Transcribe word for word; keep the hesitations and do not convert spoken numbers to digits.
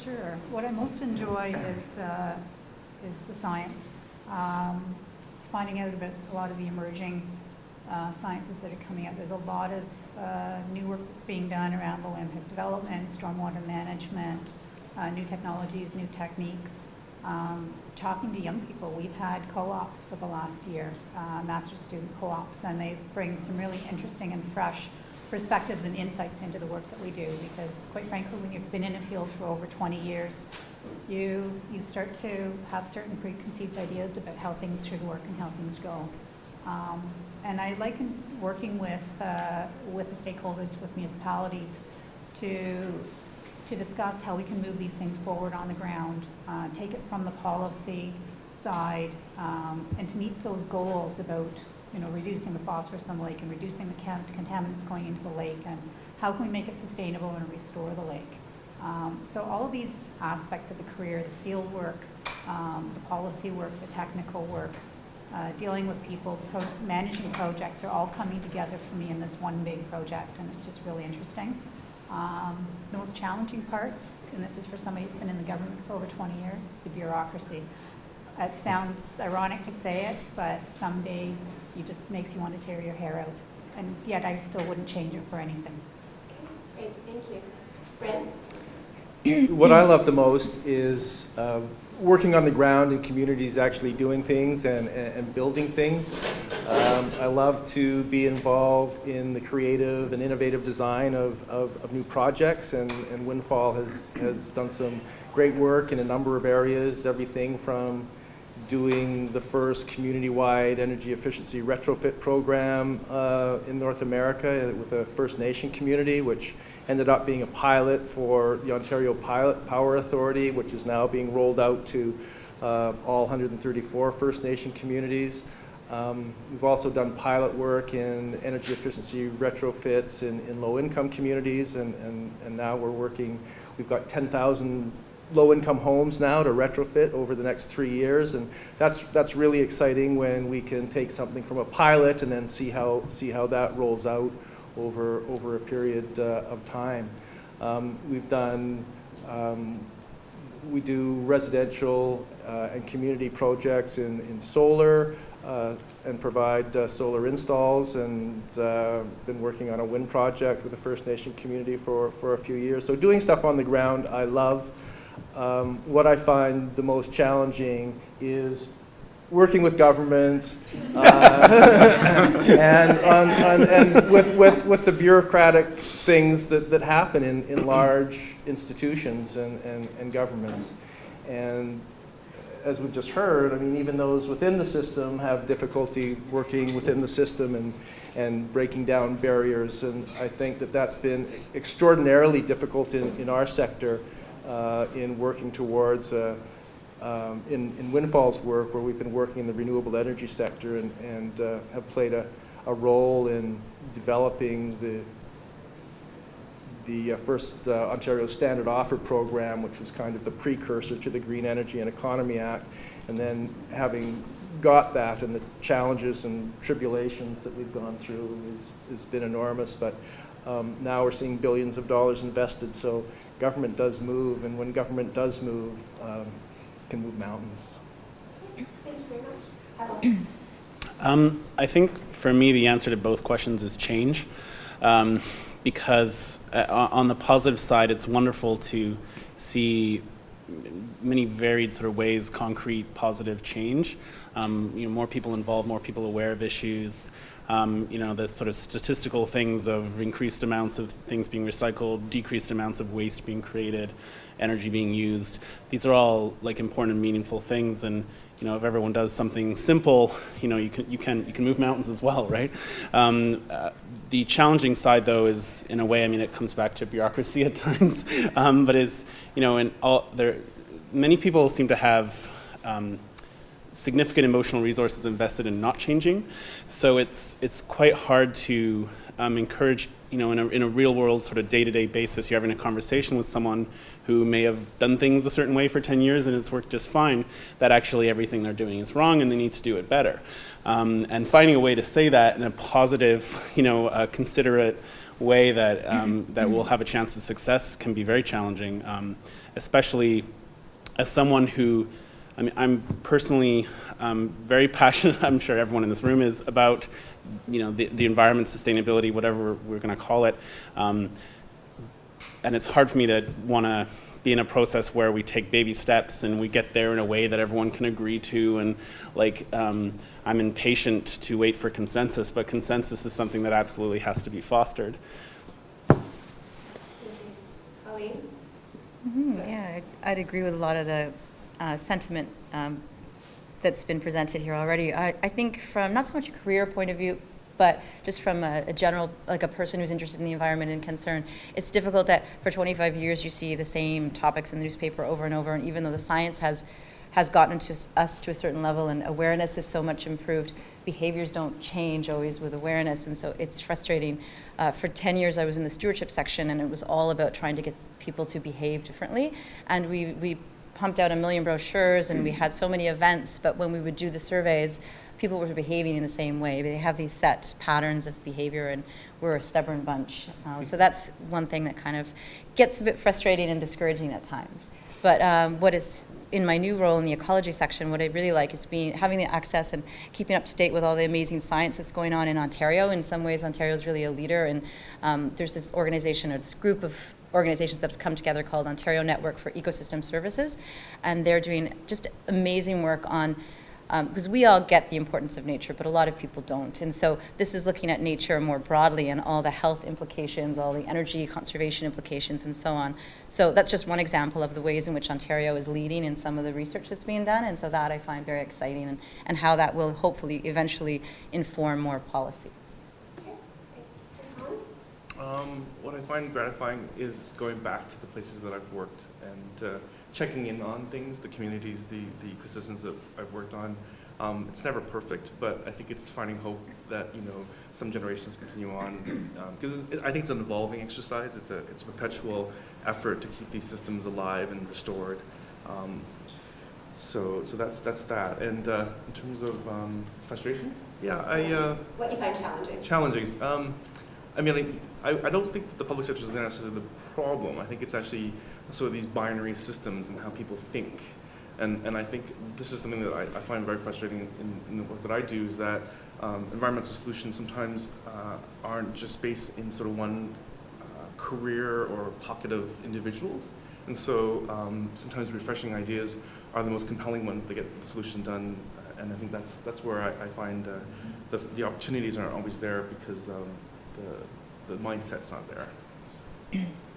Sure. What I most enjoy is, uh, is the science. Um, finding out about a lot of the emerging uh, sciences that are coming out. There's a lot of uh, new work that's being done around low impact development, stormwater management, uh, new technologies, new techniques. Um, talking to young people, we've had co-ops for the last year, uh, master's student co-ops, and they bring some really interesting and fresh perspectives and insights into the work that we do, because quite frankly, when you've been in a field for over twenty years, you you start to have certain preconceived ideas about how things should work and how things go. Um, and I like working with uh, with the stakeholders, with municipalities, to to discuss how we can move these things forward on the ground, uh, take it from the policy side, um, and to meet those goals about, you know, reducing the phosphorus in the lake and reducing the contaminants going into the lake, and how can we make it sustainable and restore the lake. Um, so all of these aspects of the career, the field work, um, the policy work, the technical work, uh, dealing with people, pro managing projects are all coming together for me in this one big project, and it's just really interesting. Um, the most challenging parts, and this is for somebody who's been in the government for over twenty years, the bureaucracy. It sounds ironic to say it, but some days it just makes you want to tear your hair out. And yet I still wouldn't change it for anything. Okay, great, thank you. Brent? What I love the most is uh, working on the ground in communities, actually doing things and, and, and building things. Um, I love to be involved in the creative and innovative design of, of, of new projects, and, and Windfall has, has done some great work in a number of areas, everything from doing the first community-wide energy efficiency retrofit program uh, in North America with a First Nation community, which ended up being a pilot for the Ontario Pilot Power Authority, which is now being rolled out to uh, all one hundred thirty-four First Nation communities. Um, we've also done pilot work in energy efficiency retrofits in, in low-income communities, and, and, and now we're working, we've got ten thousand low-income homes now to retrofit over the next three years, and that's that's really exciting when we can take something from a pilot and then see how see how that rolls out over over a period uh, of time. Um, we've done um, we do residential uh, and community projects in in solar uh, and provide uh, solar installs, and uh, been working on a wind project with the First Nation community for for a few years. So doing stuff on the ground, I love. Um, what I find the most challenging is working with government uh, and, on, on, and with, with, with the bureaucratic things that, that happen in, in large institutions and, and, and governments. And as we've just heard, I mean, even those within the system have difficulty working within the system and, and breaking down barriers. And I think that that's been extraordinarily difficult in, in our sector. Uh, in working towards, uh, um, in, in Windfall's work, where we've been working in the renewable energy sector and, and uh, have played a, a role in developing the, the uh, first uh, Ontario Standard Offer program, which was kind of the precursor to the Green Energy and Economy Act, and then having got that and the challenges and tribulations that we've gone through is, has been enormous, but um, now we're seeing billions of dollars invested, so government does move, and when government does move, um, it can move mountains. Thank you very much. Um, I think for me the answer to both questions is change, um, because uh, on the positive side it's wonderful to see many varied sort of ways, concrete, positive change. Um, you know, more people involved, more people aware of issues. Um, you know, the sort of statistical things of increased amounts of things being recycled, decreased amounts of waste being created, energy being used. These are all like important and meaningful things, and you know, if everyone does something simple, you know, you can you can you can move mountains as well, right? Um, uh, the challenging side, though, is in a way, I mean, it comes back to bureaucracy at times, um, but is you know, and all there, many people seem to have. Um, significant emotional resources invested in not changing, so it's it's quite hard to um, encourage, you know, in a, in a real world sort of day-to-day basis, you're having a conversation with someone who may have done things a certain way for ten years and it's worked just fine, that actually everything they're doing is wrong and they need to do it better. Um, and finding a way to say that in a positive, you know, uh, considerate way that um, that will have a chance of success can be very challenging. Um, especially as someone who, I mean, I'm personally um, very passionate, I'm sure everyone in this room is, about, you know, the, the environment, sustainability, whatever we're going to call it. Um, and it's hard for me to want to be in a process where we take baby steps and we get there in a way that everyone can agree to. And like, um, I'm impatient to wait for consensus, but consensus is something that absolutely has to be fostered. Colleen? Mm-hmm, yeah, I'd, I'd agree with a lot of the uh, sentiment um, that's been presented here already. I, I think from not so much a career point of view, but just from a, a general, like a person who's interested in the environment and concern, it's difficult that for twenty-five years you see the same topics in the newspaper over and over, and even though the science has has gotten to us to a certain level and awareness is so much improved, behaviors don't change always with awareness, and so it's frustrating. Uh, for ten years I was in the stewardship section, and it was all about trying to get people to behave differently, and we, we pumped out a million brochures and we had so many events, but when we would do the surveys, people were behaving in the same way. They have these set patterns of behavior, and we're a stubborn bunch. Uh, so that's one thing that kind of gets a bit frustrating and discouraging at times. But um, what is in my new role in the ecology section, what I really like is being having the access and keeping up to date with all the amazing science that's going on in Ontario. In some ways, Ontario is really a leader, and um, there's this organization or this group of organizations that have come together called Ontario Network for Ecosystem Services, and they're doing just amazing work on, because um, we all get the importance of nature, but a lot of people don't. And so this is looking at nature more broadly and all the health implications, all the energy conservation implications, and so on. So that's just one example of the ways in which Ontario is leading in some of the research that's being done, and so that I find very exciting, and, and how that will hopefully eventually inform more policy. Um, what I find gratifying is going back to the places that I've worked and uh, checking in on things, the communities, the, the ecosystems that I've worked on. Um, it's never perfect, but I think it's finding hope that, you know, some generations continue on. Because um, I think it's an evolving exercise. It's a, it's a perpetual effort to keep these systems alive and restored. Um, so, so that's that's that. And uh, in terms of um, frustrations, yeah, I. Uh, what you find challenging? Challenging. Um, I mean, I, I don't think that the public sector is necessarily the problem. I think it's actually sort of these binary systems and how people think. And, and I think this is something that I, I find very frustrating in, in the work that I do, is that um, environmental solutions sometimes uh, aren't just based in sort of one uh, career or pocket of individuals. And so um, sometimes refreshing ideas are the most compelling ones that get the solution done. And I think that's, that's where I, I find uh, the, the opportunities aren't always there because um, the, the mindset's not there. So.